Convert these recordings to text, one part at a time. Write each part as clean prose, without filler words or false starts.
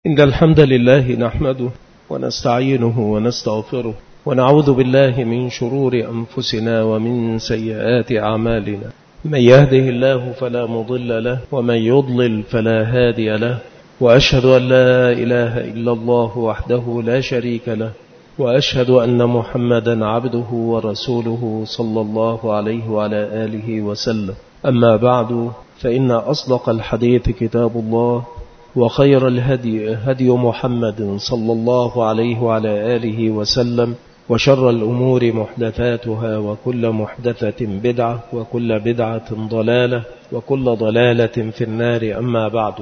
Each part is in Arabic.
إن الحمد لله نحمده ونستعينه ونستغفره ونعوذ بالله من شرور أنفسنا ومن سيئات أعمالنا. من يهده الله فلا مضل له ومن يضلل فلا هادي له، وأشهد أن لا إله إلا الله وحده لا شريك له، وأشهد أن محمدا عبده ورسوله صلى الله عليه وعلى آله وسلم. أما بعد، فإن أصدق الحديث كتاب الله، وخير الهدي هدي محمد صلى الله عليه وعلى آله وسلم، وشر الأمور محدثاتها، وكل محدثة بدعة، وكل بدعة ضلالة، وكل ضلالة في النار. أما بعد،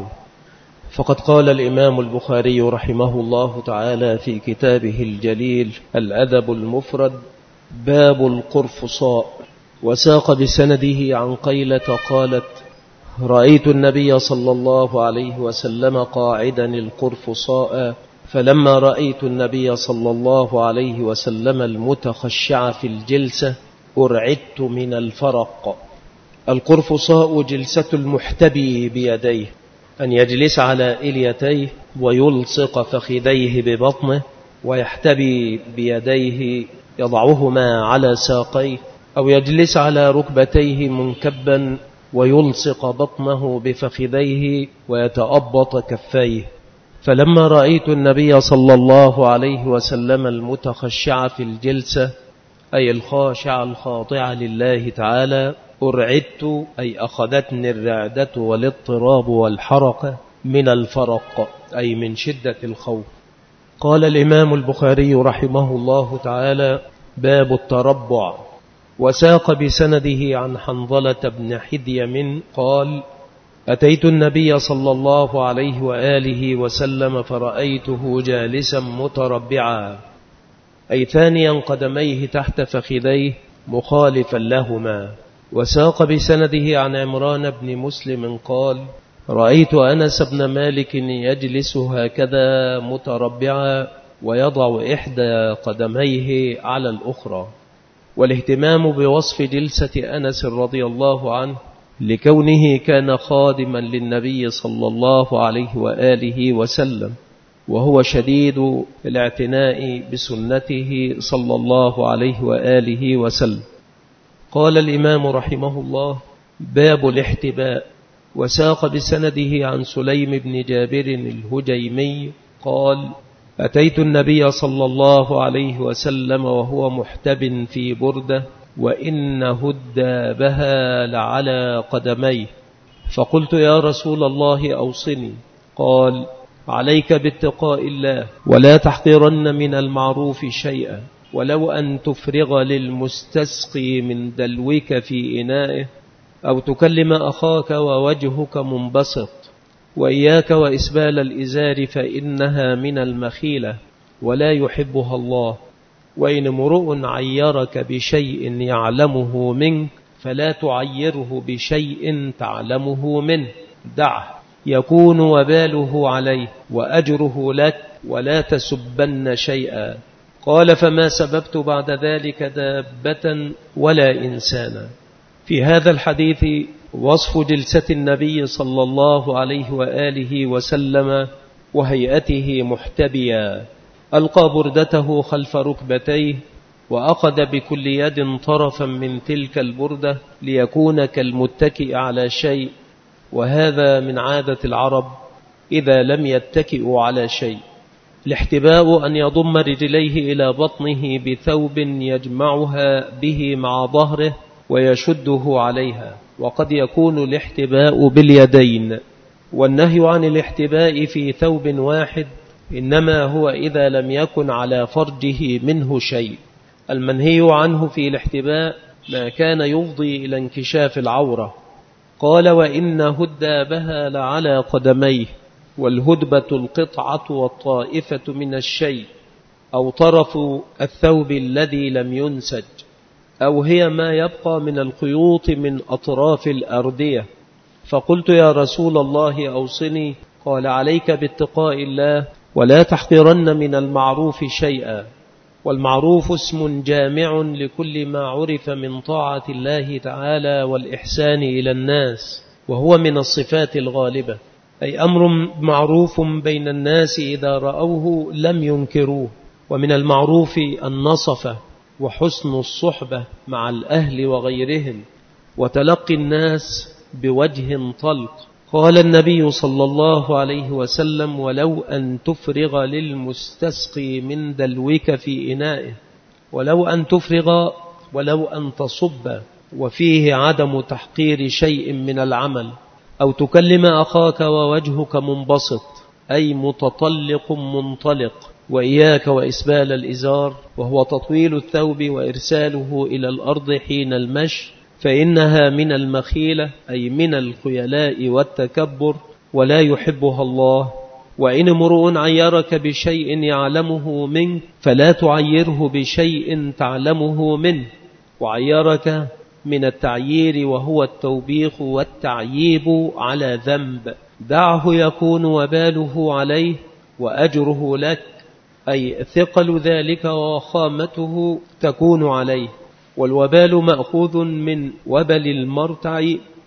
فقد قال الإمام البخاري رحمه الله تعالى في كتابه الجليل الأدب المفرد: باب القرفصاء. وساق بسنده عن قيلة قالت: رأيت النبي صلى الله عليه وسلم قاعدا القرفصاء، فلما رأيت النبي صلى الله عليه وسلم المتخشع في الجلسة أرعدت من الفرق. القرفصاء جلسة المحتبي بيديه، أن يجلس على إليتيه ويلصق فخذيه ببطنه، ويحتبي بيديه يضعهما على ساقيه، أو يجلس على ركبتيه منكبا ويلصق بطنه بفخذيه ويتأبط كفيه. فلما رأيت النبي صلى الله عليه وسلم المتخشع في الجلسة، أي الخاشع الخاضع لله تعالى، أرعدت، أي أخذتني الرعدة والاضطراب والحرقة من الفرق، أي من شدة الخوف. قال الإمام البخاري رحمه الله تعالى: باب التربع. وساق بسنده عن حنظلة بن حديم قال: أتيت النبي صلى الله عليه وآله وسلم فرأيته جالسا متربعا، أي ثانيا قدميه تحت فخذيه مخالفا لهما. وساق بسنده عن عمران بن مسلم قال: رأيت أنس بن مالك يجلس هكذا متربعا ويضع إحدى قدميه على الأخرى. والاهتمام بوصف جلسة أنس رضي الله عنه لكونه كان خادما للنبي صلى الله عليه وآله وسلم، وهو شديد الاعتناء بسنته صلى الله عليه وآله وسلم. قال الإمام رحمه الله: باب الاحتباء. وساق بسنده عن سليم بن جابر الهجيمي قال: أتيت النبي صلى الله عليه وسلم وهو محتب في بردة، وإن هدابها لعلى قدميه، فقلت: يا رسول الله أوصني. قال: عليك باتقاء الله، ولا تحقرن من المعروف شيئا، ولو أن تفرغ للمستسقي من دلوك في إنائه، أو تكلم أخاك ووجهك منبسط. وإياك وإسبال الإزار، فإنها من المخيلة ولا يحبها الله. وإن امرؤ عيرك بشيء يعلمه منك، فلا تعيره بشيء تعلمه منه، دعه، يكون وباله عليه وأجره لك، ولا تسبن شيئا. قال: فما سببت بعد ذلك دابة ولا إنسانا. في هذا الحديث وصف جلسة النبي صلى الله عليه وآله وسلم وهيئته محتبيا. ألقى بردته خلف ركبتيه، وأخذ بكل يد طرفا من تلك البردة ليكون كالمتكئ على شيء، وهذا من عادة العرب إذا لم يتكئوا على شيء. الاحتباء أن يضم رجليه إلى بطنه بثوب يجمعها به مع ظهره ويشده عليها، وقد يكون الاحتباء باليدين. والنهي عن الاحتباء في ثوب واحد إنما هو إذا لم يكن على فرجه منه شيء. المنهي عنه في الاحتباء ما كان يفضي إلى انكشاف العورة. قال: وإن هدابها لعلى قدميه. والهدبة القطعة والطائفة من الشيء، أو طرف الثوب الذي لم ينسج، أو هي ما يبقى من الخيوط من أطراف الأردية. فقلت: يا رسول الله أوصني. قال: عليك باتقاء الله، ولا تحقرن من المعروف شيئا. والمعروف اسم جامع لكل ما عرف من طاعة الله تعالى والإحسان إلى الناس، وهو من الصفات الغالبة. أي أمر معروف بين الناس إذا رأوه لم ينكروه. ومن المعروف النصفة وحسن الصحبة مع الأهل وغيرهم وتلقي الناس بوجه طلق. قال النبي صلى الله عليه وسلم: ولو أن تفرغ للمستسقي من دلوك في إنائه، ولو أن تفرغ ولو أن تصب، وفيه عدم تحقير شيء من العمل. أو تكلم أخاك ووجهك منبسط، أي متطلق منطلق. وإياك وإسبال الإزار، وهو تطويل الثوب وإرساله إلى الأرض حين المشي، فإنها من المخيلة، أي من الخيلاء والتكبر، ولا يحبها الله. وإن امرؤ عيرك بشيء يعلمه منك فلا تعيره بشيء تعلمه منه. وعيرك من التعيير وهو التوبيخ والتعييب على ذنب، دعه يكون وباله عليه وأجره لك، أي ثقل ذلك وخامته تكون عليه. والوبال مأخوذ من وبل المرتع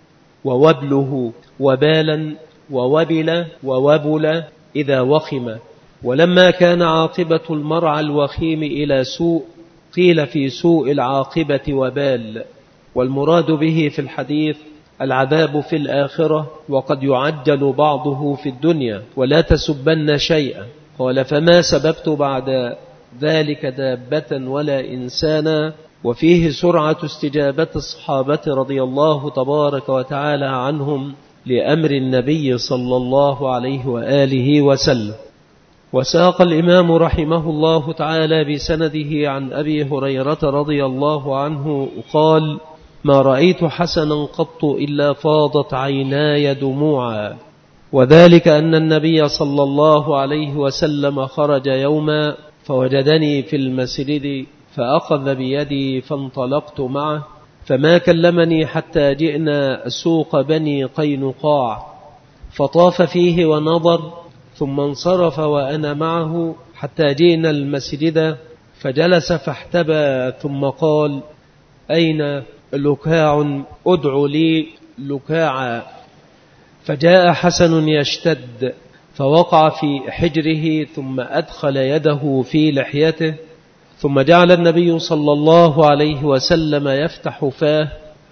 ووبله، وبالا ووبل ووبل إذا وخم. ولما كان عاقبة المرعى الوخيم إلى سوء، قيل في سوء العاقبة وبال. والمراد به في الحديث العذاب في الآخرة، وقد يعجل بعضه في الدنيا. ولا تسبن شيئا. قال: فما سببت بعد ذلك دابة ولا إنسانا. وفيه سرعة استجابة الصحابة رضي الله تبارك وتعالى عنهم لأمر النبي صلى الله عليه وآله وسلم. وساق الإمام رحمه الله تعالى بسنده عن أبي هريرة رضي الله عنه قال: ما رأيت حسنا قط إلا فاضت عيناي دموعا. وذلك أن النبي صلى الله عليه وسلم خرج يوما فوجدني في المسجد، فأخذ بيدي فانطلقت معه، فما كلمني حتى جئنا سوق بني قينقاع، فطاف فيه ونظر، ثم انصرف وأنا معه حتى جئنا المسجد، فجلس فاحتبى، ثم قال: أين لكاع؟ أدع لي لكاعا. فجاء حسن يشتد، فوقع في حجره، ثم أدخل يده في لحيته، ثم جعل النبي صلى الله عليه وسلم يفتح فاه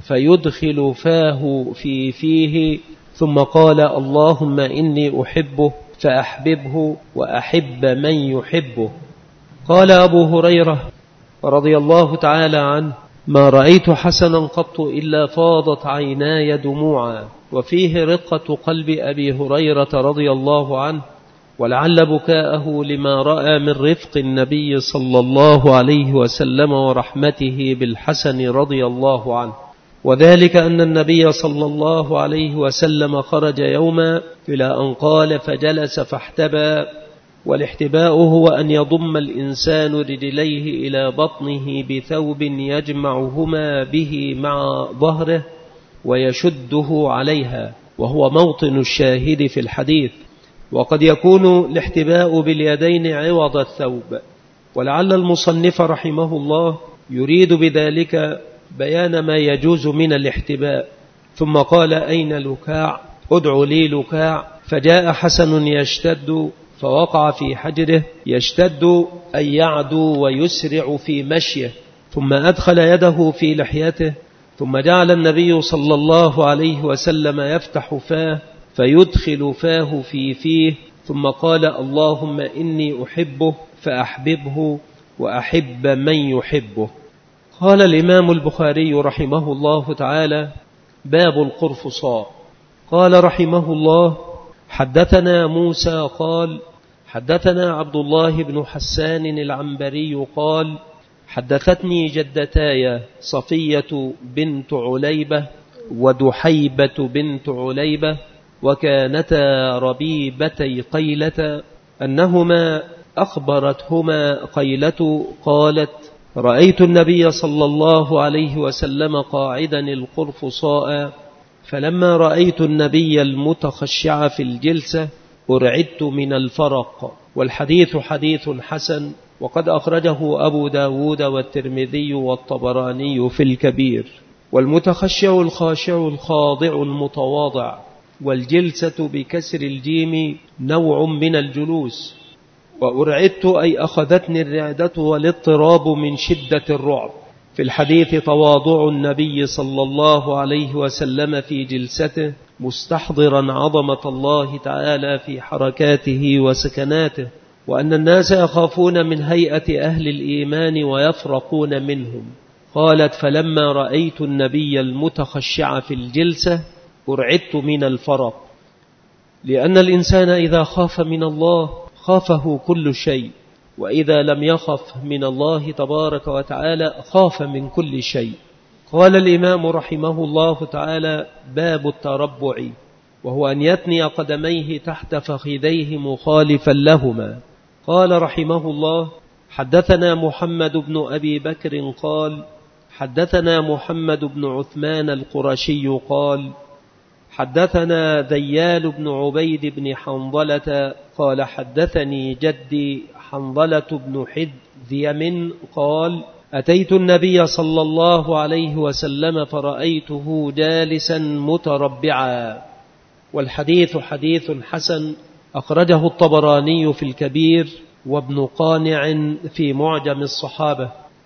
فيدخل فاه في فيه، ثم قال: اللهم إني أحبه فأحببه وأحب من يحبه. قال أبو هريرة رضي الله تعالى عنه: ما رأيت حسنا قط إلا فاضت عيناي دموعا. وفيه رقة قلب أبي هريرة رضي الله عنه، ولعل بكاءه لما رأى من رفق النبي صلى الله عليه وسلم ورحمته بالحسن رضي الله عنه. وذلك أن النبي صلى الله عليه وسلم خرج يوما إلى أن قال: فجلس فاحتبى. والاحتباء هو أن يضم الإنسان رجليه إلى بطنه بثوب يجمعهما به مع ظهره ويشده عليها، وهو موطن الشاهد في الحديث. وقد يكون الاحتباء باليدين عوض الثوب. ولعل المصنف رحمه الله يريد بذلك بيان ما يجوز من الاحتباء. ثم قال: أين لكاع؟ أدع لي لكاع. فجاء حسن يشتد، فوقع في حجره. يشتد أي يعدو ويسرع في مشيه. ثم أدخل يده في لحيته، ثم جعل النبي صلى الله عليه وسلم يفتح فاه فيدخل فاه في فيه، ثم قال: اللهم إني أحبه فأحببه وأحب من يحبه. قال الإمام البخاري رحمه الله تعالى: باب القرفصاء. قال رحمه الله: حدثنا موسى قال: حدثنا عبد الله بن حسان العنبري قال: حدثتني جدتاي صفية بنت عليبة ودحيبة بنت عليبة، وكانتا ربيبتي قيلة، أنهما أخبرتهما قيلة قالت: رأيت النبي صلى الله عليه وسلم قاعدا القرفصاء، فلما رأيت النبي المتخشع في الجلسة أرعدت من الفرق. والحديث حديث حسن، وقد أخرجه أبو داود والترمذي والطبراني في الكبير. والمتخشع الخاشع الخاضع المتواضع، والجلسة بكسر الجيم نوع من الجلوس. وأرعدت أي أخذتني الرعدة والاضطراب من شدة الرعب. في الحديث تواضع النبي صلى الله عليه وسلم في جلسته مستحضرا عظمة الله تعالى في حركاته وسكناته، وأن الناس يخافون من هيئة أهل الإيمان ويفرقون منهم. قالت: فلما رأيت النبي المتخشع في الجلسة أرعدت من الفرق، لأن الإنسان إذا خاف من الله خافه كل شيء، وإذا لم يخف من الله تبارك وتعالى خاف من كل شيء. قال الإمام رحمه الله تعالى: باب التربع، وهو أن يثني قدميه تحت فخذيه مخالفا لهما. قال رحمه الله: حدثنا محمد بن أبي بكر قال: حدثنا محمد بن عثمان القرشي قال: حدثنا ذيال بن عبيد بن حنظلة قال: حدثني جدي حنظلة بن حذيم قال: أتيت النبي صلى الله عليه وسلم فرأيته جالسا متربعا. والحديث حديث حسن، أخرجه الطبراني في الكبير وابن قانع في معجم الصحابة.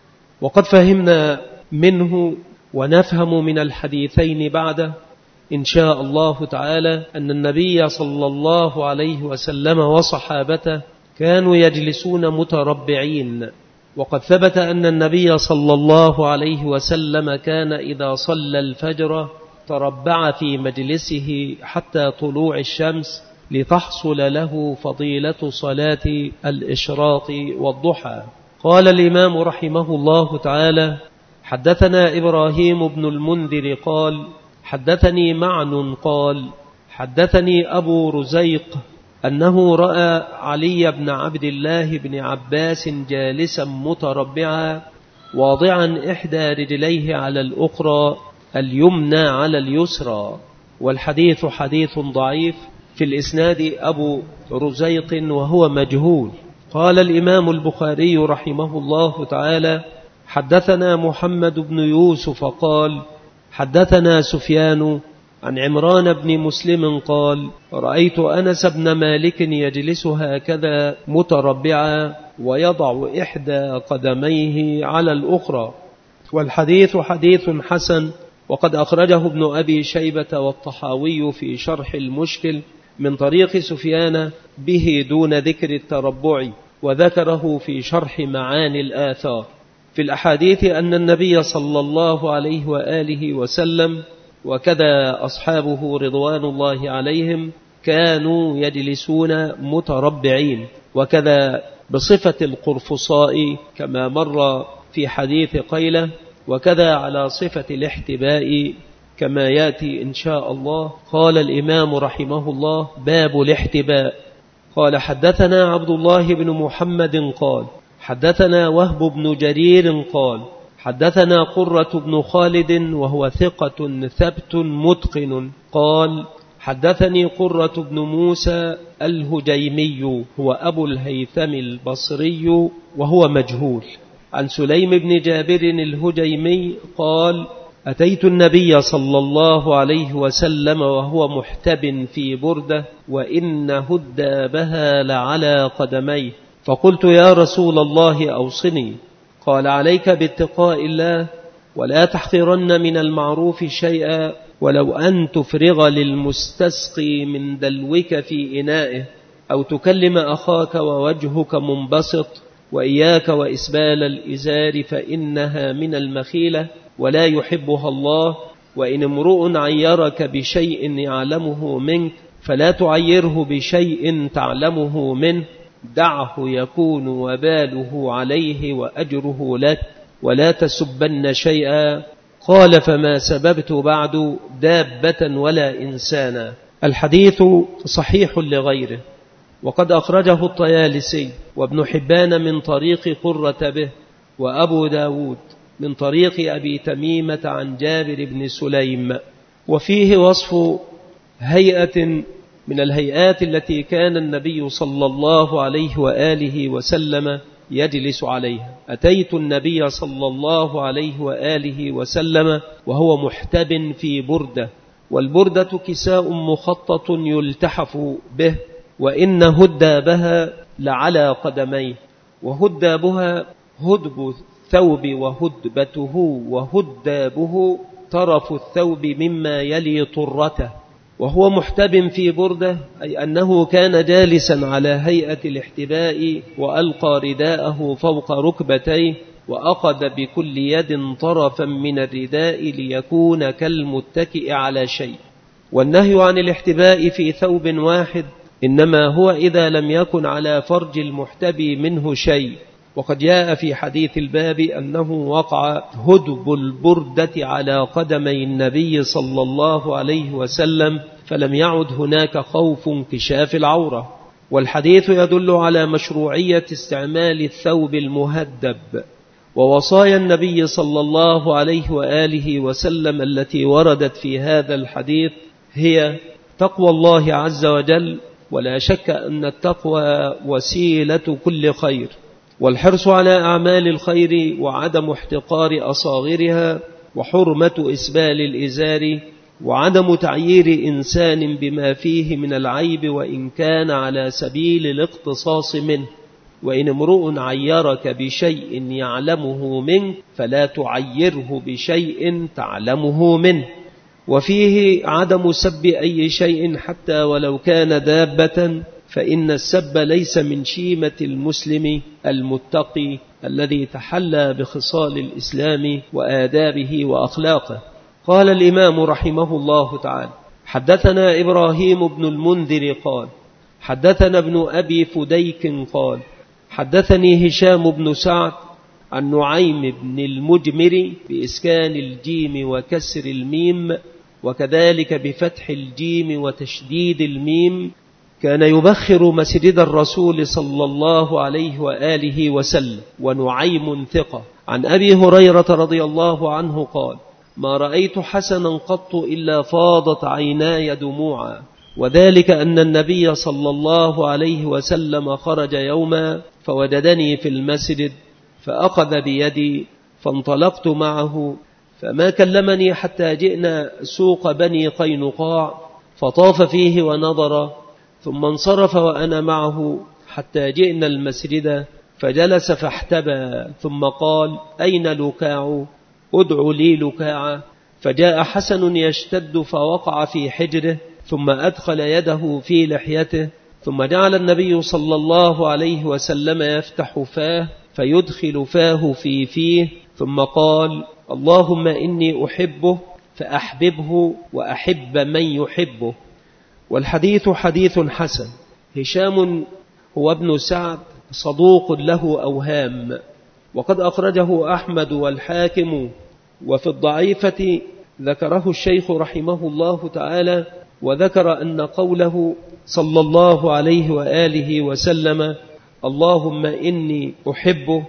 وقد فهمنا منه ونفهم من الحديثين بعده إن شاء الله تعالى أن النبي صلى الله عليه وسلم وصحابته كانوا يجلسون متربعين. وقد ثبت أن النبي صلى الله عليه وسلم كان إذا صلى الفجر تربع في مجلسه حتى طلوع الشمس لتحصل له فضيلة صلاة الإشراق والضحى. قال الإمام رحمه الله تعالى: حدثنا إبراهيم بن المنذر قال: حدثني معن قال: حدثني أبو رزيق أنه رأى علي بن عبد الله بن عباس جالسا متربعا واضعا إحدى رجليه على الأخرى اليمنى على اليسرى. والحديث حديث ضعيف، في الإسناد أبو رزيق وهو مجهول. قال الإمام البخاري رحمه الله تعالى: حدثنا محمد بن يوسف قال: حدثنا سفيان عن عمران بن مسلم قال: رأيت أنس بن مالك يجلس هكذا متربعا ويضع إحدى قدميه على الأخرى. والحديث حديث حسن، وقد أخرجه ابن أبي شيبة والطحاوي في شرح المشكل من طريق سفيان به دون ذكر التربع، وذكره في شرح معاني الآثار. في الأحاديث أن النبي صلى الله عليه وآله وسلم وكذا أصحابه رضوان الله عليهم كانوا يجلسون متربعين، وكذا بصفة القرفصاء كما مر في حديث قيلة، وكذا على صفة الاحتباء كما يأتي إن شاء الله. قال الإمام رحمه الله: باب الاحتباء. قال: حدثنا عبد الله بن محمد قال: حدثنا وهب بن جرير قال: حدثنا قرة بن خالد وهو ثقة ثبت متقن قال: حدثني قرة بن موسى الهجيمي هو أبو الهيثم البصري وهو مجهول، عن سليم بن جابر الهجيمي قال: أتيت النبي صلى الله عليه وسلم وهو محتب في بردة وإن هدابها لعلى قدميه، فقلت: يا رسول الله أوصني. قال: عليك باتقاء الله ولا تحقرن من المعروف شيئا، ولو أن تفرغ للمستسقي من دلوك في إنائه، أو تكلم أخاك ووجهك منبسط، وإياك وإسبال الإزار فإنها من المخيلة ولا يحبها الله. وإن امرؤ عيرك بشيء يعلمه منك فلا تعيره بشيء تعلمه منه، دعه يكون وباله عليه وأجره لك، ولا تسبن شيئا. قال: فما سببت بعد دابة ولا إنسانا. الحديث صحيح لغيره، وقد أخرجه الطيالسي وابن حبان من طريق قرة به، وأبو داود من طريق أبي تميمة عن جابر بن سليم. وفيه وصف هيئة من الهيئات التي كان النبي صلى الله عليه وآله وسلم يجلس عليها. أتيت النبي صلى الله عليه وآله وسلم وهو محتب في بردة، والبردة كساء مخطط يلتحف به، وإن هدابها لعلى قدميه، وهدابها هدب الثوب وهدبته، وهدابه طرف الثوب مما يلي طرته، وهو محتب في بردة، أي أنه كان جالسا على هيئة الاحتباء، وألقى رداءه فوق ركبتيه، وأخذ بكل يد طرفا من الرداء ليكون كالمتكئ على شيء. والنهي عن الاحتباء في ثوب واحد إنما هو إذا لم يكن على فرج المحتبي منه شيء، وقد جاء في حديث الباب أنه وقع هدب البردة على قدمي النبي صلى الله عليه وسلم، فلم يعد هناك خوف انكشاف العورة. والحديث يدل على مشروعية استعمال الثوب المهدب. ووصايا النبي صلى الله عليه وآله وسلم التي وردت في هذا الحديث هي تقوى الله عز وجل، ولا شك أن التقوى وسيلة كل خير، والحرص على أعمال الخير وعدم احتقار أصاغرها، وحرمة إسبال الإزار، وعدم تعيير إنسان بما فيه من العيب وإن كان على سبيل الاقتصاص منه. وإن امرؤ عيرك بشيء يعلمه منك فلا تعيره بشيء تعلمه منه. وفيه عدم سب أي شيء حتى ولو كان دابة، فإن السب ليس من شيمة المسلم المتقي الذي تحلى بخصال الإسلام وآدابه وأخلاقه. قال الإمام رحمه الله تعالى: حدثنا إبراهيم بن المنذر قال حدثنا ابن أبي فديك قال حدثني هشام بن سعد عن نعيم بن المجمر بإسكان الجيم وكسر الميم، وكذلك بفتح الجيم وتشديد الميم، كان يبخر مسجد الرسول صلى الله عليه وآله وسلم، ونعيم ثقة. عن أبي هريرة رضي الله عنه قال: ما رأيت حسنا قط إلا فاضت عيناي دموعا، وذلك أن النبي صلى الله عليه وسلم خرج يوما فوجدني في المسجد فأخذ بيدي فانطلقت معه، فما كلمني حتى جئنا سوق بني قينقاع فطاف فيه ونظر، ثم انصرف وأنا معه حتى جئنا المسجد فجلس فاحتبى، ثم قال: أين لكاع؟ ادع لي لكاع. فجاء حسن يشتد فوقع في حجره، ثم أدخل يده في لحيته، ثم جعل النبي صلى الله عليه وسلم يفتح فاه فيدخل فاه في فيه، ثم قال: اللهم إني أحبه فأحببه وأحب من يحبه. والحديث حديث حسن. هشام هو ابن سعد صدوق له أوهام، وقد أخرجه أحمد والحاكم. وفي الضعيفة ذكره الشيخ رحمه الله تعالى، وذكر أن قوله صلى الله عليه وآله وسلم: اللهم إني أحبه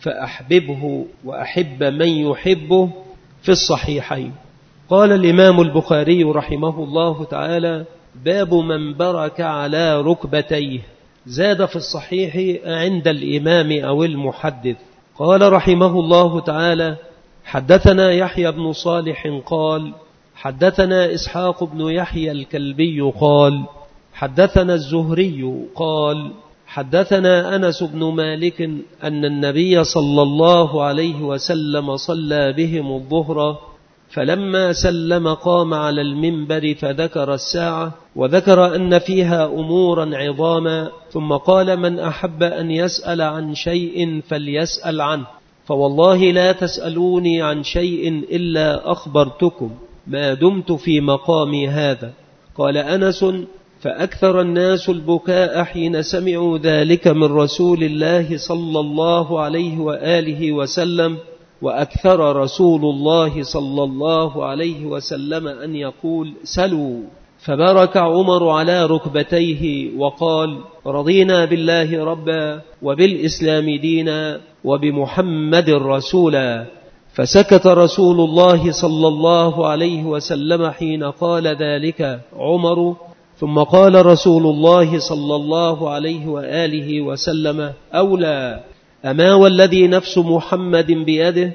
فأحببه وأحب من يحبه، في الصحيحين. قال الإمام البخاري رحمه الله تعالى: باب من برك على ركبتيه. زاد في الصحيح عند الإمام أو المحدث. قال رحمه الله تعالى: حدثنا يحيى بن صالح قال حدثنا إسحاق بن يحيى الكلبي قال حدثنا الزهري قال حدثنا أنس بن مالك أن النبي صلى الله عليه وسلم صلى بهم الظهر، فلما سلم قام على المنبر فذكر الساعة، وذكر أن فيها أمورا عظاما، ثم قال: من أحب أن يسأل عن شيء فليسأل عنه، فوالله لا تسألوني عن شيء إلا أخبرتكم ما دمت في مقامي هذا. قال أنس: فأكثر الناس البكاء حين سمعوا ذلك من رسول الله صلى الله عليه وآله وسلم، وأكثر رسول الله صلى الله عليه وسلم أن يقول: سلوا. فبارك عمر على ركبتيه وقال: رضينا بالله ربا وبالإسلام دينا وبمحمد رسولا. فسكت رسول الله صلى الله عليه وسلم حين قال ذلك عمر، ثم قال رسول الله صلى الله عليه وآله وسلم: أولى، أما والذي نفس محمد بيده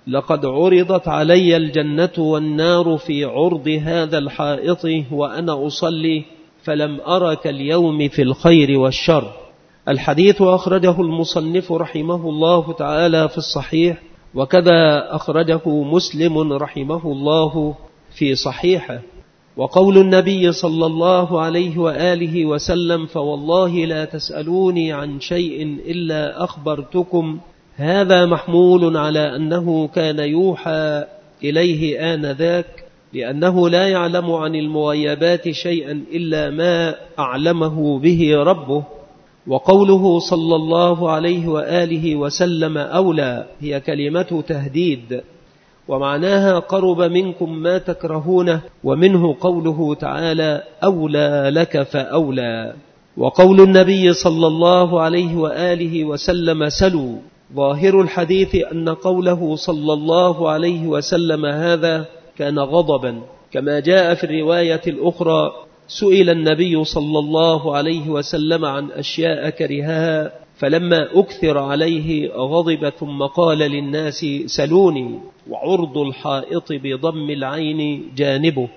لقد عرضت علي الجنة والنار في عرض هذا الحائط وأنا أصلي فلم أرك اليوم في الخير والشر. الحديث أخرجه المصنف رحمه الله تعالى في الصحيح، وكذا أخرجه مسلم رحمه الله في صحيحه. وقول النبي صلى الله عليه وآله وسلم: فوالله لا تسألوني عن شيء إلا أخبرتكم، هذا محمول على أنه كان يوحى إليه آنذاك، لأنه لا يعلم عن المغيبات شيئا إلا ما أعلمه به ربه. وقوله صلى الله عليه وآله وسلم أولى هي كلمة تهديد، ومعناها قرب منكم ما تكرهونه، ومنه قوله تعالى: أولى لك فأولى. وقول النبي صلى الله عليه وآله وسلم: سلوا، ظاهر الحديث أن قوله صلى الله عليه وسلم هذا كان غضبا، كما جاء في الرواية الأخرى: سئل النبي صلى الله عليه وسلم عن أشياء كرهها فلما أكثر عليه غضب، ثم قال للناس: سلوني. وعرض الحائط بضم العين جانبه.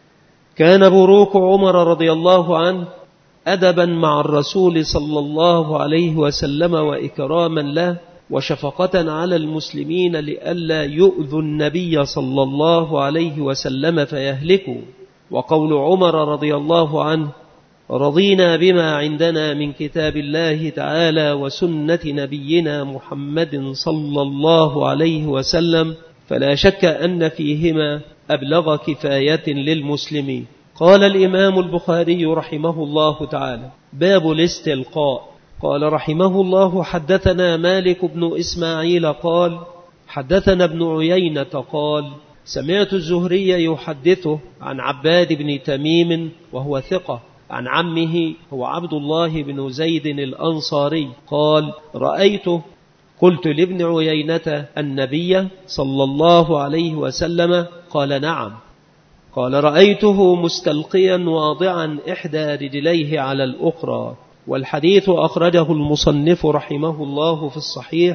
كان بروك عمر رضي الله عنه أدبا مع الرسول صلى الله عليه وسلم وإكراما له وشفقة على المسلمين لئلا يؤذوا النبي صلى الله عليه وسلم فيهلكوا. وقول عمر رضي الله عنه: رضينا بما عندنا من كتاب الله تعالى وسنة نبينا محمد صلى الله عليه وسلم، فلا شك أن فيهما أبلغ كفاية للمسلمين. قال الإمام البخاري رحمه الله تعالى: باب الاستلقاء. قال رحمه الله: حدثنا مالك بن إسماعيل قال حدثنا ابن عيينة قال سمعت الزهري يحدثه عن عباد بن تميم وهو ثقة عن عمه هو عبد الله بن زيد الأنصاري قال: رأيته، قلت لابن عيينة: النبي صلى الله عليه وسلم؟ قال: نعم. قال: رأيته مستلقيا واضعا إحدى رجليه على الأخرى. والحديث أخرجه المصنف رحمه الله في الصحيح،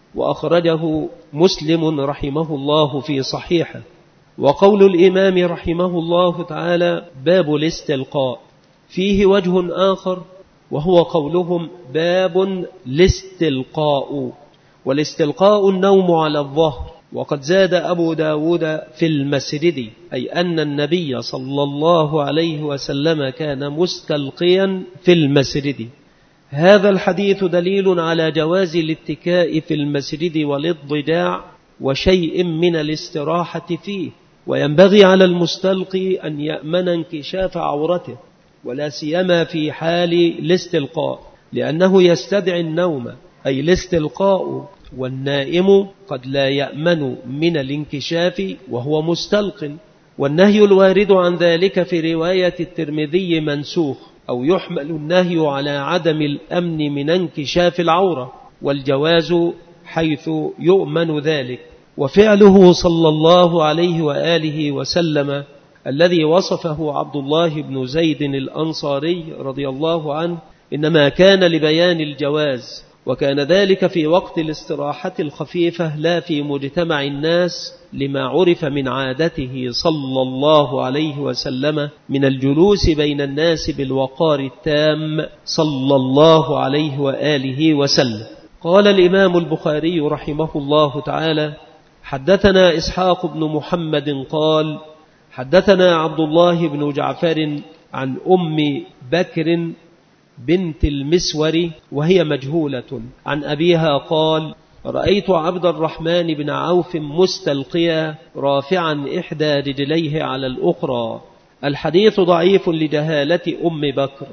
وأخرجه مسلم رحمه الله في صحيحه. وقول الإمام رحمه الله تعالى: باب الاستلقاء، فيه وجه آخر وهو قولهم: باب الاستلقاء. والاستلقاء النوم على الظهر. وقد زاد أبو داود في المسرد، أي أن النبي صلى الله عليه وسلم كان مستلقيا في المسرد. هذا الحديث دليل على جواز الاتكاء في المسرد والاضطجاع وشيء من الاستراحة فيه، وينبغي على المستلقي أن يأمن انكشاف عورته، ولا سيما في حال الاستلقاء، لأنه يستدعي النوم، أي الاستلقاء، والنائم قد لا يأمن من الانكشاف وهو مستلق. والنهي الوارد عن ذلك في رواية الترمذي منسوخ، أو يحمل النهي على عدم الأمن من انكشاف العورة، والجواز حيث يؤمن ذلك. وفعله صلى الله عليه وآله وسلم الذي وصفه عبد الله بن زيد الأنصاري رضي الله عنه إنما كان لبيان الجواز، وكان ذلك في وقت الاستراحة الخفيفة لا في مجتمع الناس، لما عرف من عادته صلى الله عليه وسلم من الجلوس بين الناس بالوقار التام صلى الله عليه وآله وسلم. قال الإمام البخاري رحمه الله تعالى: حدثنا إسحاق بن محمد قال حدثنا عبد الله بن جعفر عن أم بكر بنت المسور وهي مجهولة عن أبيها قال: رأيت عبد الرحمن بن عوف مستلقيا رافعا إحدى رجليه على الأخرى. الحديث ضعيف لجهالة أم بكر،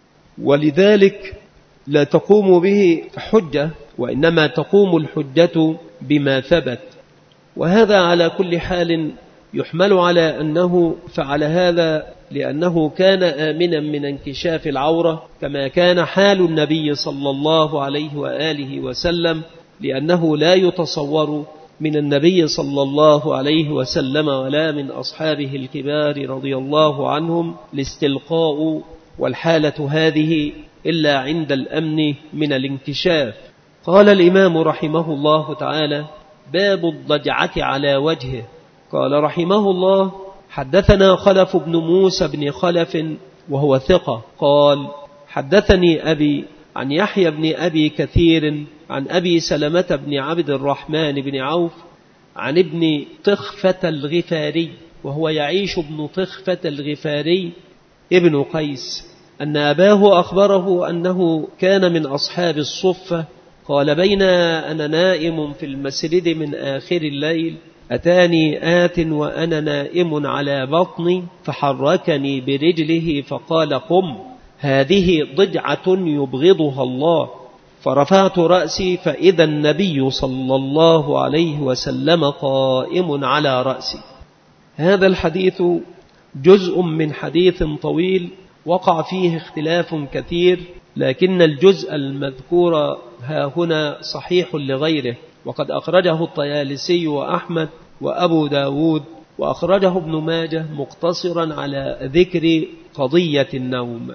ولذلك لا تقوم به حجة، وإنما تقوم الحجة بما ثبت. وهذا على كل حال يحمل على أنه فعل هذا لأنه كان آمنا من انكشاف العورة، كما كان حال النبي صلى الله عليه وآله وسلم، لأنه لا يتصور من النبي صلى الله عليه وسلم ولا من أصحابه الكبار رضي الله عنهم الاستلقاء والحالة هذه إلا عند الأمن من الانكشاف. قال الإمام رحمه الله تعالى: باب الضجعة على وجهه. قال رحمه الله: حدثنا خلف بن موسى بن خلف وهو ثقة قال: حدثني أبي عن يحيى بن أبي كثير عن أبي سلمة بن عبد الرحمن بن عوف عن ابن طخفة الغفاري، وهو يعيش ابن طخفة الغفاري ابن قيس، أن أباه أخبره أنه كان من أصحاب الصفة. قال: بين أنا نائم في المسجد من آخر الليل أتاني آت وأنا نائم على بطني فحركني برجله فقال: قم، هذه ضجعة يبغضها الله. فرفعت رأسي فإذا النبي صلى الله عليه وسلم قائم على رأسي. هذا الحديث جزء من حديث طويل وقع فيه اختلاف كثير، لكن الجزء المذكور ها هنا صحيح لغيره، وقد أخرجه الطيالسي وأحمد وأبو داود، وأخرجه ابن ماجه مقتصرا على ذكر قضية النوم.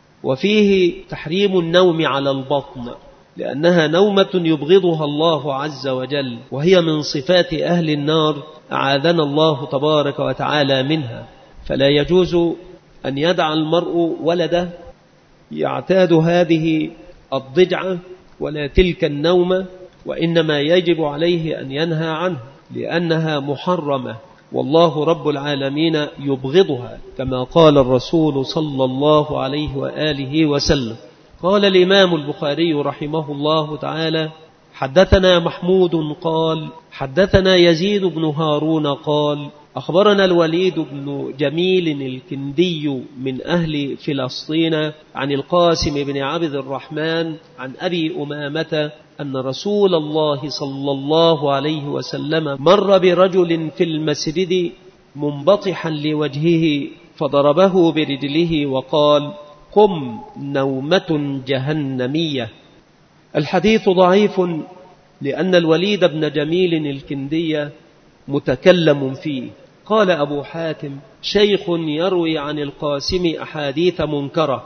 وفيه تحريم النوم على البطن، لأنها نومة يبغضها الله عز وجل، وهي من صفات أهل النار أعاذنا الله تبارك وتعالى منها. فلا يجوز أن يدع المرء ولده يعتاد هذه الضجعة ولا تلك النومة، وإنما يجب عليه أن ينهى عنها لأنها محرمة، والله رب العالمين يبغضها كما قال الرسول صلى الله عليه وآله وسلم. قال الإمام البخاري رحمه الله تعالى: حدثنا محمود قال: حدثنا يزيد بن هارون قال: أخبرنا الوليد بن جميل الكندي من أهل فلسطين عن القاسم بن عبد الرحمن عن أبي أمامة أن رسول الله صلى الله عليه وسلم مر برجل في المسجد منبطحا لوجهه فضربه برجله وقال: قم، نومة جهنمية. الحديث ضعيف لأن الوليد بن جميل الكندي متكلم فيه. قال أبو حاتم: شيخ يروي عن القاسم أحاديث منكرة،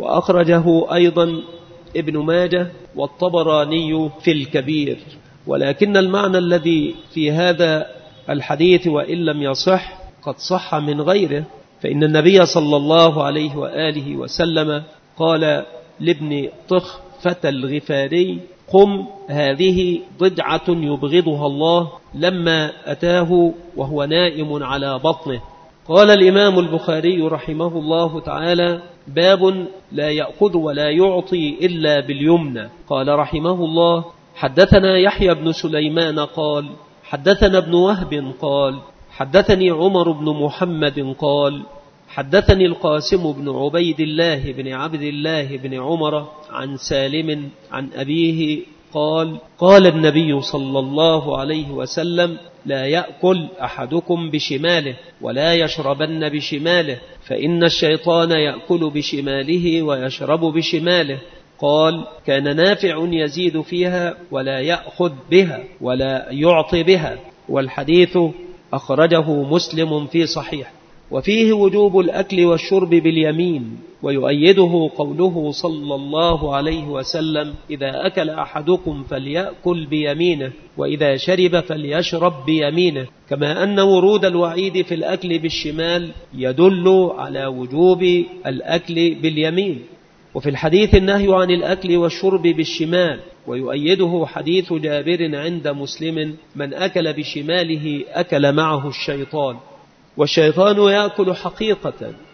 وأخرجه أيضا ابن ماجه والطبراني في الكبير. ولكن المعنى الذي في هذا الحديث وإن لم يصح قد صح من غيره، فإن النبي صلى الله عليه وآله وسلم قال لابن طخفة الغفاري: قم، هذه ضجعة يبغضها الله، لما أتاه وهو نائم على بطنه. قال الإمام البخاري رحمه الله تعالى: باب لا يأخذ ولا يعطي إلا باليمنى. قال رحمه الله: حدثنا يحيى بن سليمان قال: حدثنا ابن وهب قال: حدثني عمر بن محمد قال: حدثني القاسم بن عبيد الله بن عبد الله بن عمر عن سالم عن أبيه قال: قال النبي صلى الله عليه وسلم: لا يأكل أحدكم بشماله ولا يشربن بشماله، فإن الشيطان يأكل بشماله ويشرب بشماله. قال: كان نافع يزيد فيها ولا يأخذ بها ولا يعطي بها. والحديث أخرجه مسلم في صحيح. وفيه وجوب الأكل والشرب باليمين، ويؤيده قوله صلى الله عليه وسلم: إذا أكل أحدكم فليأكل بيمينه، وإذا شرب فليشرب بيمينه، كما أن ورود الوعيد في الأكل بالشمال يدل على وجوب الأكل باليمين. وفي الحديث النهي عن الأكل والشرب بالشمال، ويؤيده حديث جابر عند مسلم: من أكل بشماله أكل معه الشيطان. والشيطان يأكل حقيقة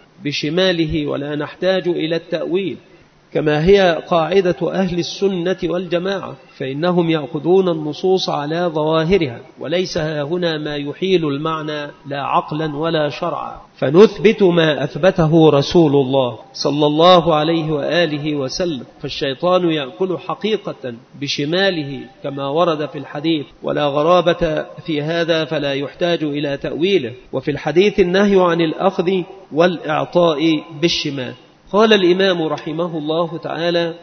بشماله، ولا نحتاج إلى التأويل، كما هي قاعدة أهل السنة والجماعة، فإنهم يأخذون النصوص على ظواهرها، وليس هنا ما يحيل المعنى لا عقلا ولا شرعا، فنثبت ما أثبته رسول الله صلى الله عليه وآله وسلم. فالشيطان يأكل حقيقة بشماله كما ورد في الحديث، ولا غرابة في هذا، فلا يحتاج إلى تأويله. وفي الحديث النهي عن الأخذ والإعطاء بالشمال. قال الإمام رحمه الله تعالى: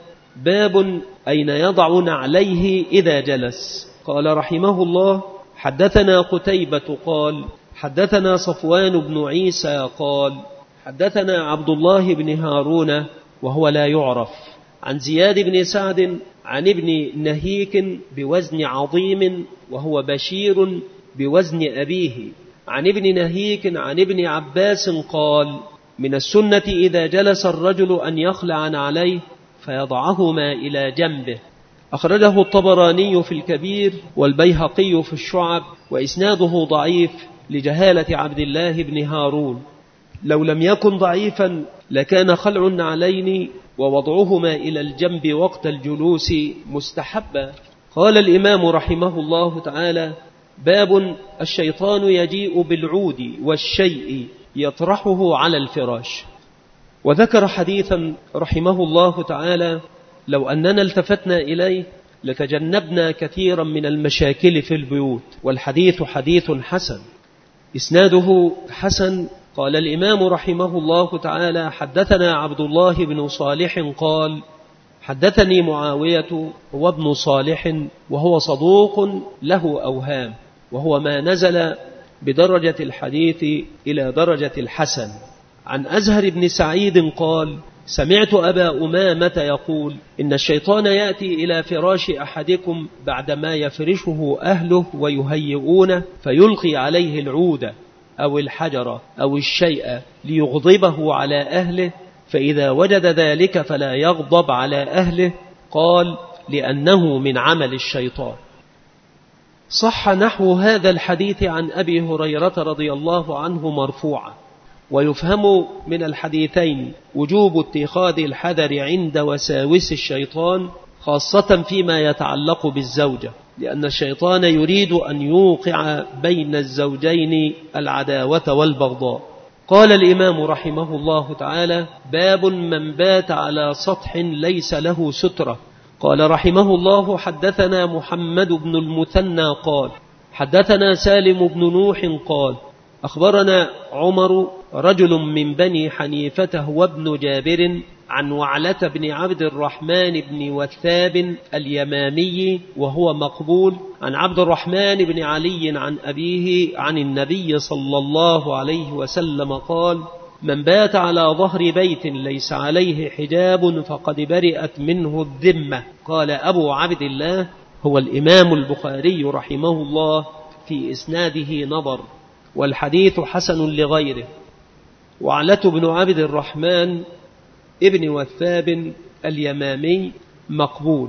باب أين يضع نعليه إذا جلس. قال رحمه الله: حدثنا قتيبة قال: حدثنا صفوان بن عيسى قال: حدثنا عبد الله بن هارون وهو لا يعرف عن زياد بن سعد عن ابن نهيك بوزن عظيم وهو بشير بوزن أبيه عن ابن نهيك عن ابن عباس قال: من السنة إذا جلس الرجل أن يخلع عليه فيضعهما إلى جنبه. أخرجه الطبراني في الكبير والبيهقي في الشعب، وإسناده ضعيف لجهالة عبد الله بن هارون. لو لم يكن ضعيفا لكان خلع النعلين ووضعهما إلى الجنب وقت الجلوس مستحبا. قال الإمام رحمه الله تعالى: باب الشيطان يجيء بالعود والشيء يطرحه على الفراش. وذكر حديثا رحمه الله تعالى لو أننا التفتنا إليه لتجنبنا كثيرا من المشاكل في البيوت، والحديث حديث حسن إسناده حسن. قال الإمام رحمه الله تعالى: حدثنا عبد الله بن صالح قال: حدثني معاوية وابن صالح وهو صدوق له أوهام، وهو ما نزل بدرجة الحديث إلى درجة الحسن. عن أزهر بن سعيد قال: سمعت أبا أمامة يقول: إن الشيطان يأتي إلى فراش أحدكم بعدما يفرشه أهله ويهيئونه فيلقي عليه العود أو الحجر أو الشيء ليغضبه على أهله، فإذا وجد ذلك فلا يغضب على أهله. قال: لأنه من عمل الشيطان. صح نحو هذا الحديث عن أبي هريرة رضي الله عنه مرفوعا. ويفهم من الحديثين وجوب اتخاذ الحذر عند وساوس الشيطان، خاصة فيما يتعلق بالزوجة، لأن الشيطان يريد أن يوقع بين الزوجين العداوة والبغضاء. قال الإمام رحمه الله تعالى: باب من بات على سطح ليس له سترة. قال رحمه الله: حدثنا محمد بن المثنى قال: حدثنا سالم بن نوح قال: أخبرنا عمر رجل من بني حنيفة وابن جابر عن وعلة بن عبد الرحمن بن وثاب اليمامي وهو مقبول، عن عبد الرحمن بن علي عن أبيه عن النبي صلى الله عليه وسلم قال: من بات على ظهر بيت ليس عليه حجاب فقد برئت منه الذمة. قال أبو عبد الله هو الإمام البخاري رحمه الله في إسناده نظر، والحديث حسن لغيره. وعلة بن عبد الرحمن ابن وثاب اليمامي مقبول.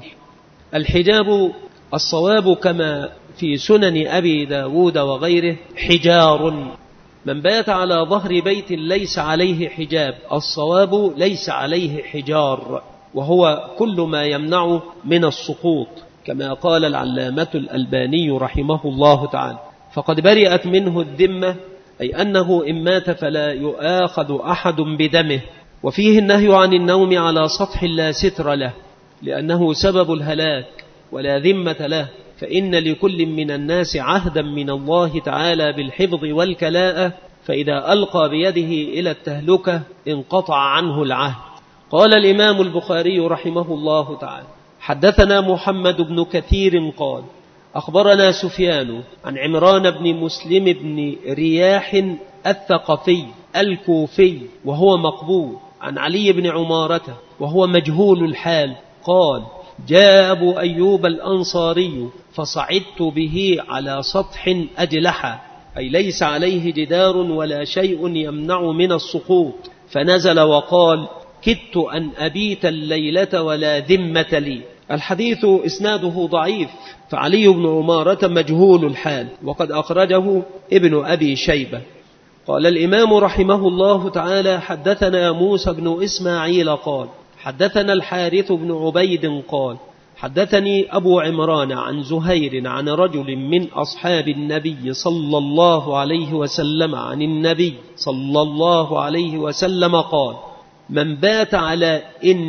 الحجاب الصواب كما في سنن أبي داود وغيره حجار. من بات على ظهر بيت ليس عليه حجاب، الصواب ليس عليه حجار، وهو كل ما يمنع من السقوط، كما قال العلامة الألباني رحمه الله تعالى: فقد برئت منه الذمة، أي أنه إن مات فلا يؤاخذ أحد بدمه. وفيه النهي عن النوم على سطح لا ستر له، لأنه سبب الهلاك ولا ذمة له، فإن لكل من الناس عهدا من الله تعالى بالحفظ والكلاءة، فإذا ألقى بيده إلى التهلكة انقطع عنه العهد. قال الإمام البخاري رحمه الله تعالى: حدثنا محمد بن كثير قال: أخبرنا سفيان عن عمران بن مسلم بن رياح الثقفي الكوفي وهو مقبول، عن علي بن عمارة وهو مجهول الحال قال: جاء أبو أيوب الأنصاري فصعدت به على سطح أجلح، أي ليس عليه جدار ولا شيء يمنع من السقوط، فنزل وقال: كدت أن أبيت الليلة ولا ذمة لي. الحديث إسناده ضعيف، فعلي بن عمارة مجهول الحال، وقد أخرجه ابن أبي شيبة. قال الإمام رحمه الله تعالى: حدثنا موسى بن إسماعيل قال: حدثنا الحارث بن عبيد قال: حدثني أبو عمران عن زهير عن رجل من أصحاب النبي صلى الله عليه وسلم عن النبي صلى الله عليه وسلم قال: من بات على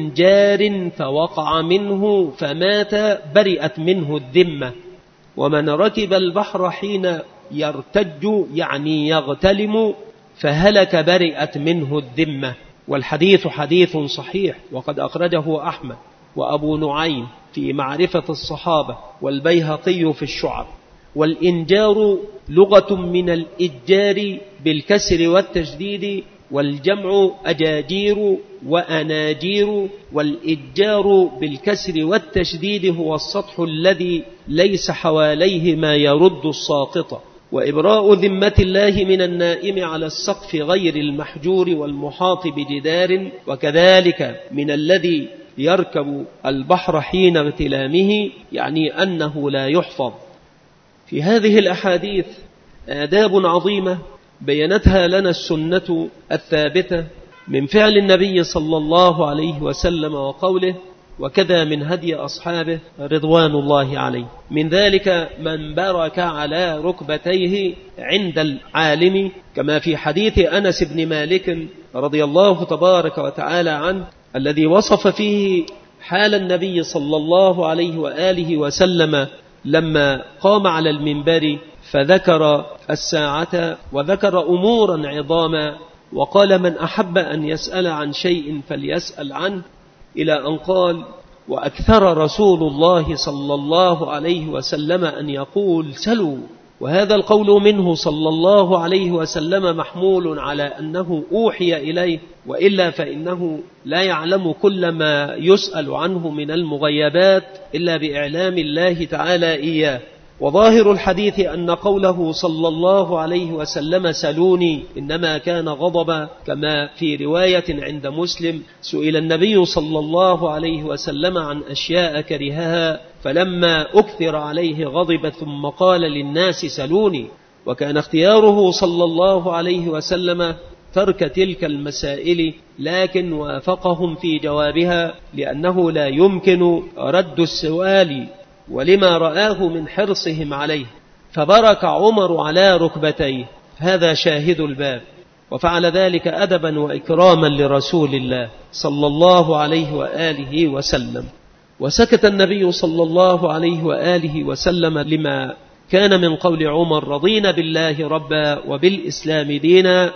إنجار فوقع منه فمات برئت منه الذمة، ومن ركب البحر حين يرتج يعني يغتلم فهلك برئت منه الذمة. والحديث حديث صحيح، وقد أخرجه أحمد وأبو نعيم في معرفة الصحابة والبيهقي في الشعب. والإنجار لغة من الإجار بالكسر والتشديد، والجمع أجاجير وأناجير، والإجار بالكسر والتشديد هو السطح الذي ليس حواليه ما يرد الساقط. وإبراء ذمة الله من النائم على السقف غير المحجور والمحاط بجدار، وكذلك من الذي يركب البحر حين اغتلامه، يعني أنه لا يحفظ. في هذه الأحاديث آداب عظيمة بينتها لنا السنة الثابتة من فعل النبي صلى الله عليه وسلم وقوله، وكذا من هدي أصحابه رضوان الله عليه. من ذلك من برك على ركبتيه عند العالم، كما في حديث أنس بن مالك رضي الله تبارك وتعالى عنه، الذي وصف فيه حال النبي صلى الله عليه وآله وسلم لما قام على المنبر فذكر الساعة وذكر أمورا عظاما، وقال: من أحب أن يسأل عن شيء فليسأل عنه، إلى أن قال: وأكثر رسول الله صلى الله عليه وسلم أن يقول: سلوا. وهذا القول منه صلى الله عليه وسلم محمول على أنه أوحي إليه، وإلا فإنه لا يعلم كل ما يسأل عنه من المغيبات إلا بإعلام الله تعالى إياه. وظاهر الحديث أن قوله صلى الله عليه وسلم سلوني إنما كان غضبا، كما في رواية عند مسلم سئل النبي صلى الله عليه وسلم عن أشياء كرهها، فلما أكثر عليه غضب ثم قال للناس سلوني. وكان اختياره صلى الله عليه وسلم ترك تلك المسائل، لكن وافقهم في جوابها لأنه لا يمكن رد السؤال ولما رآه من حرصهم عليه، فبرك عمر على ركبتيه. هذا شاهد الباب، وفعل ذلك أدبا وإكراما لرسول الله صلى الله عليه وآله وسلم. وسكت النبي صلى الله عليه وآله وسلم لما كان من قول عمر: رضينا بالله ربا وبالإسلام دينا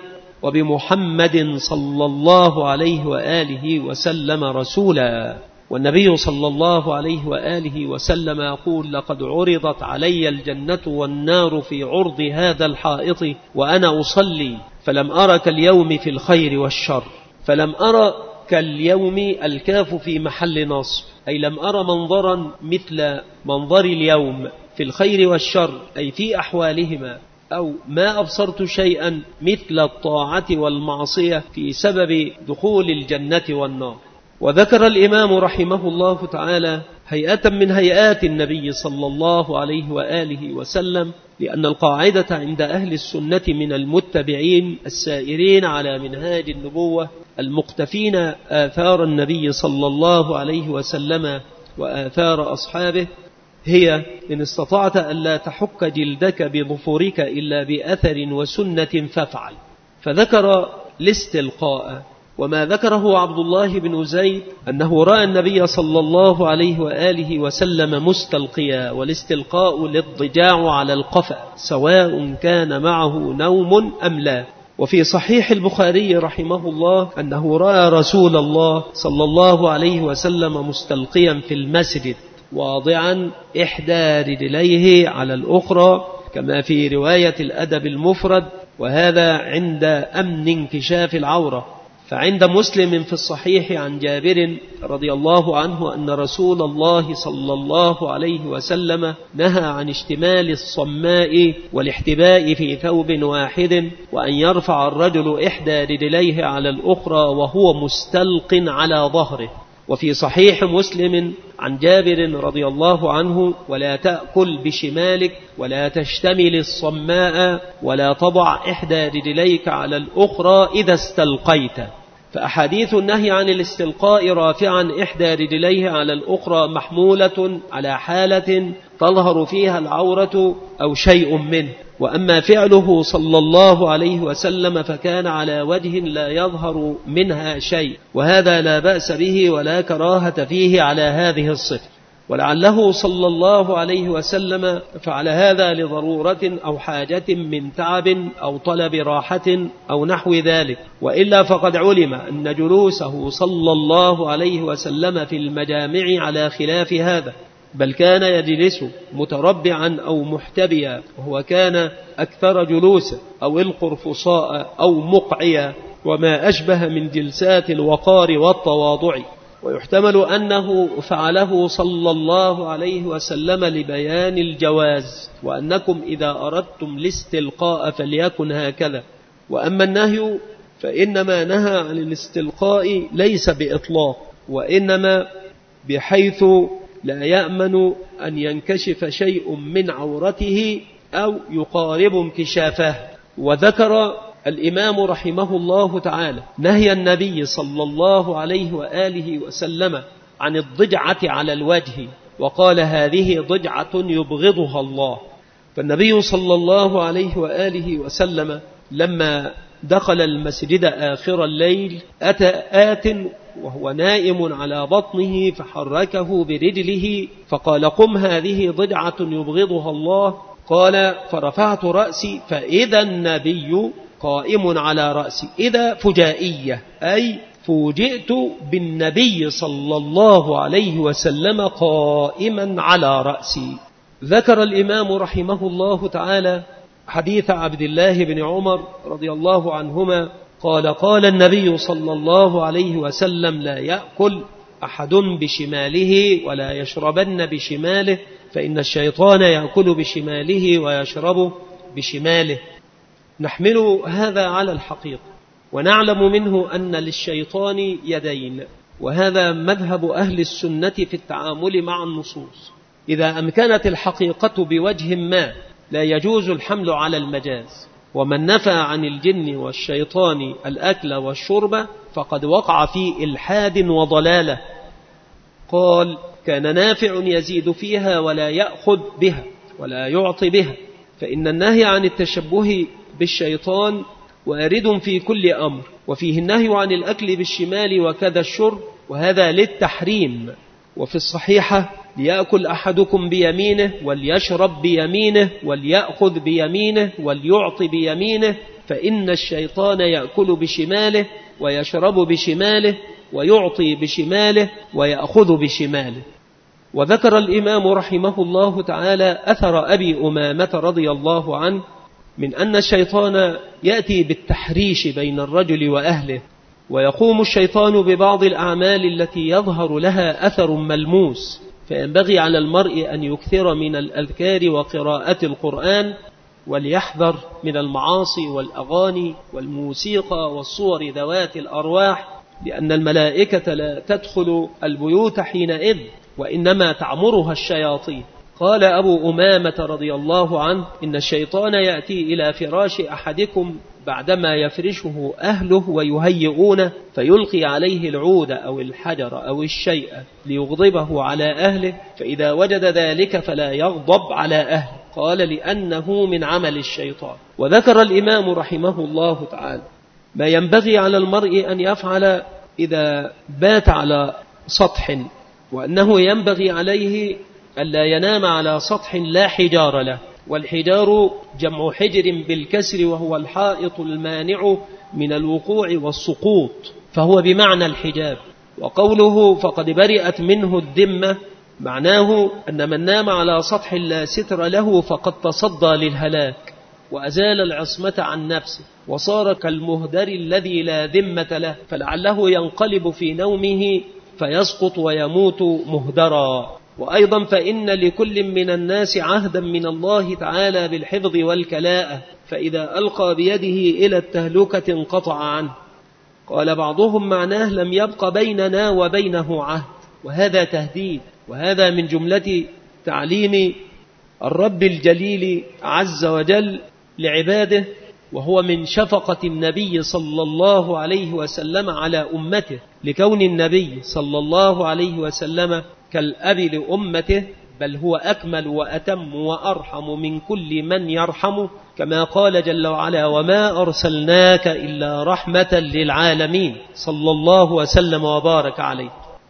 وبمحمد صلى الله عليه وآله وسلم رسولا. والنبي صلى الله عليه وآله وسلم يقول: لقد عرضت علي الجنة والنار في عرض هذا الحائط وأنا أصلي، فلم أر كاليوم في الخير والشر. فلم أر كاليوم، الكاف في محل نصب، أي لم أر منظرا مثل منظر اليوم في الخير والشر، أي في أحوالهما، أو ما أبصرت شيئا مثل الطاعة والمعصية في سبب دخول الجنة والنار. وذكر الإمام رحمه الله تعالى هيئة من هيئات النبي صلى الله عليه وآله وسلم، لأن القاعدة عند أهل السنة من المتبعين السائرين على منهاج النبوة المقتفين آثار النبي صلى الله عليه وسلم وآثار أصحابه، هي: إن استطعت ألا تحك جلدك بظفرك إلا بأثر وسنة فافعل. فذكر الاستلقاء. وما ذكره عبد الله بن زيد أنه رأى النبي صلى الله عليه وآله وسلم مستلقيا، والاستلقاء الاضطجاع على القفا سواء كان معه نوم أم لا. وفي صحيح البخاري رحمه الله أنه رأى رسول الله صلى الله عليه وسلم مستلقيا في المسجد واضعا إحدى رجليه على الأخرى، كما في رواية الأدب المفرد، وهذا عند أمن انكشاف العورة. فعند مسلم في الصحيح عن جابر رضي الله عنه أن رسول الله صلى الله عليه وسلم نهى عن اشتمال الصماء والاحتباء في ثوب واحد، وأن يرفع الرجل إحدى رجليه على الأخرى وهو مستلق على ظهره. وفي صحيح مسلم عن جابر رضي الله عنه: ولا تأكل بشمالك ولا تشتمل الصماء ولا تضع إحدى رجليك على الأخرى إذا استلقيت. فأحاديث النهي عن الاستلقاء رافعا إحدى رجليه على الأخرى محمولة على حالة تظهر فيها العورة أو شيء منه، وأما فعله صلى الله عليه وسلم فكان على وجه لا يظهر منها شيء، وهذا لا بأس به ولا كراهة فيه على هذه الصفة. ولعله صلى الله عليه وسلم فعل هذا لضرورة أو حاجة من تعب أو طلب راحة أو نحو ذلك، وإلا فقد علم أن جلوسه صلى الله عليه وسلم في المجامع على خلاف هذا، بل كان يجلس متربعا أو محتبيا، وهو كان أكثر جلوسا، أو القرفصاء أو مقعيا، وما أشبه من جلسات الوقار والتواضع. ويحتمل أنه فعله صلى الله عليه وسلم لبيان الجواز، وأنكم إذا أردتم الاستلقاء فليكن هكذا. وأما النهي فإنما نهى عن الاستلقاء ليس بإطلاق، وإنما بحيث لا يأمن أن ينكشف شيء من عورته أو يقارب انكشافه. وذكر الإمام رحمه الله تعالى نهي النبي صلى الله عليه وآله وسلم عن الضجعة على الوجه، وقال هذه ضجعة يبغضها الله. فالنبي صلى الله عليه وآله وسلم لما دخل المسجد آخر الليل أتى آت وهو نائم على بطنه فحركه برجله فقال قم هذه ضجعة يبغضها الله. قال فرفعت رأسي فإذا النبي قائم على رأسي. إذا فجائية، أي فوجئت بالنبي صلى الله عليه وسلم قائما على رأسي. ذكر الإمام رحمه الله تعالى حديث عبد الله بن عمر رضي الله عنهما قال قال النبي صلى الله عليه وسلم لا يأكل أحد بشماله ولا يشربن بشماله، فإن الشيطان يأكل بشماله ويشرب بشماله. نحمل هذا على الحقيقة، ونعلم منه أن للشيطان يدين، وهذا مذهب أهل السنة في التعامل مع النصوص. إذا أمكنت الحقيقة بوجه ما لا يجوز الحمل على المجاز. ومن نفى عن الجن والشيطان الأكل والشرب فقد وقع في إلحاد وضلالة. قال كان نافع يزيد فيها ولا يأخذ بها ولا يعطي بها، فإن النهي عن التشبه بالشيطان وارد في كل أمر، وفيه النهي عن الأكل بالشمال وكذا الشرب، وهذا للتحريم. وفي الصحيحة ليأكل أحدكم بيمينه وليشرب بيمينه وليأخذ بيمينه وليعطي بيمينه، فإن الشيطان يأكل بشماله ويشرب بشماله ويعطي بشماله ويأخذ بشماله. وذكر الإمام رحمه الله تعالى أثر أبي أمامة رضي الله عنه من أن الشيطان يأتي بالتحريش بين الرجل وأهله، ويقوم الشيطان ببعض الأعمال التي يظهر لها أثر ملموس، فينبغي على المرء أن يكثر من الأذكار وقراءة القرآن، وليحذر من المعاصي والأغاني والموسيقى والصور ذوات الأرواح، لأن الملائكة لا تدخل البيوت حينئذ، وإنما تعمرها الشياطين. قال أبو أمامة رضي الله عنه إن الشيطان يأتي إلى فراش أحدكم بعدما يفرشه أهله ويهيئونه، فيلقي عليه العود أو الحجر أو الشيء ليغضبه على أهله، فإذا وجد ذلك فلا يغضب على أهله. قال لأنه من عمل الشيطان. وذكر الإمام رحمه الله تعالى ما ينبغي على المرء أن يفعل إذا بات على سطح، وأنه ينبغي عليه ألا ينام على سطح لا حجار له. والحجار جمع حجر بالكسر، وهو الحائط المانع من الوقوع والسقوط، فهو بمعنى الحجاب. وقوله فقد برئت منه الذمة معناه أن من نام على سطح لا ستر له فقد تصدى للهلاك وأزال العصمة عن نفسه، وصار كالمهدر الذي لا ذمة له، فلعله ينقلب في نومه فيسقط ويموت مهدرا. وأيضا فإن لكل من الناس عهدا من الله تعالى بالحفظ والكلاءة، فإذا ألقى بيده إلى التهلكة انقطع عنه. قال بعضهم معناه لم يبق بيننا وبينه عهد، وهذا تهديد، وهذا من جملة تعليم الرب الجليل عز وجل لعباده، وهو من شفقة النبي صلى الله عليه وسلم على أمته، لكون النبي صلى الله عليه وسلم كالأب لأمته، بل هو أكمل وأتم وأرحم من كل من يرحمه، كما قال جل وعلا وما أرسلناك إلا رحمة للعالمين صلى الله وسلم وبارك عليه.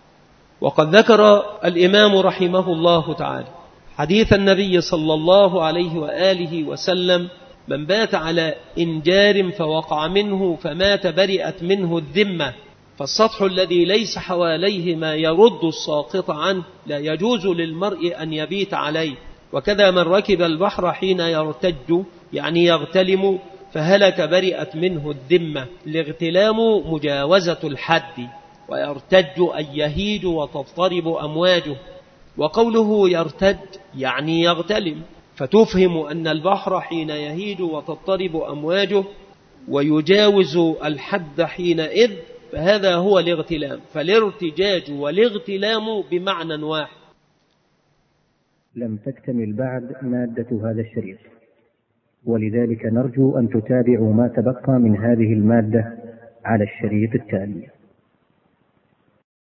وقد ذكر الإمام رحمه الله تعالى حديث النبي صلى الله عليه وآله وسلم من بات على إنجار فوقع منه فمات برئت منه الذمة. فالسطح الذي ليس حواليه ما يرد الساقط عنه لا يجوز للمرء أن يبيت عليه. وكذا من ركب البحر حين يرتج يعني يغتلم فهلك برئت منه الذمة. الاغتلام مجاوزة الحد، ويرتج أن يهيج وتضطرب أمواجه. وقوله يرتج يعني يغتلم، فتفهم أن البحر حين يهيج وتضطرب أمواجه ويجاوز الحد حينئذ، فهذا هو الاغتلام. فالارتجاج والاغتلام بمعنى واحد. لم تكتمل بعد مادة هذا الشريط، ولذلك نرجو أن تتابعوا ما تبقى من هذه المادة على الشريط التالي.